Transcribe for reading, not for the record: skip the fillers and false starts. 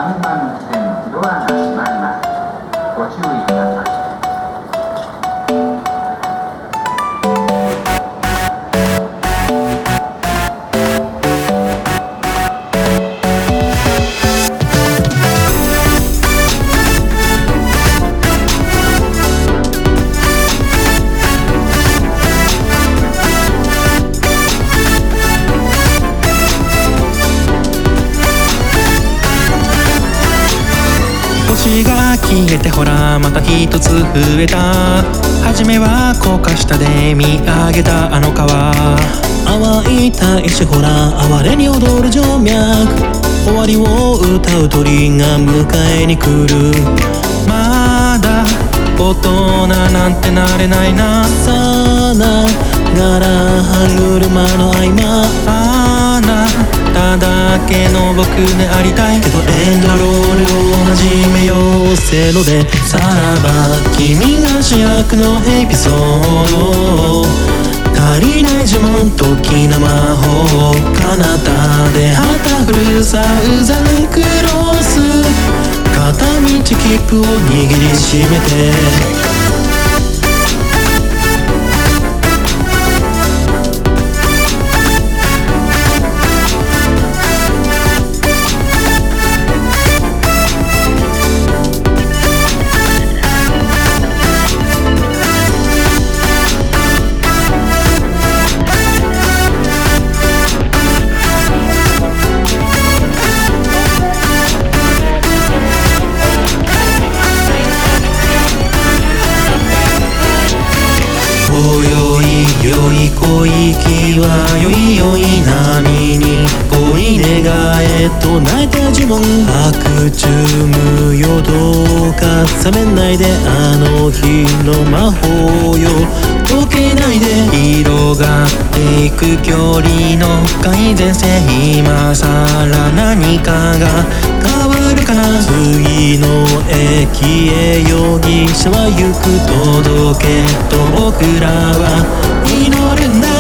3番線ドアが閉まります。ご注意ください。 星が消えてほらまた一つ増えた。初めは高架下で見上げたあの川、 淡い大地ほら哀れに踊る静脈、終わりを歌う鳥が迎えに来る。 まだ大人なんてなれないな。 さながら歯車の合間、 あなただけの僕でありたいけどエンドロールを始めようせーので、さらば君が主役のエピソード、足りない呪文時の魔法、彼方で旗振るサウザンクロス、片道切符を握りしめて良い小息は良い良い波に恋願えと泣いた呪文、白昼無夜どうか冷めないであの日の魔法よ、溶けないで広がっていく距離の改善性、今さら何かが変わるかな。次の駅へ容疑者は行く届けと僕らは祈るんだ。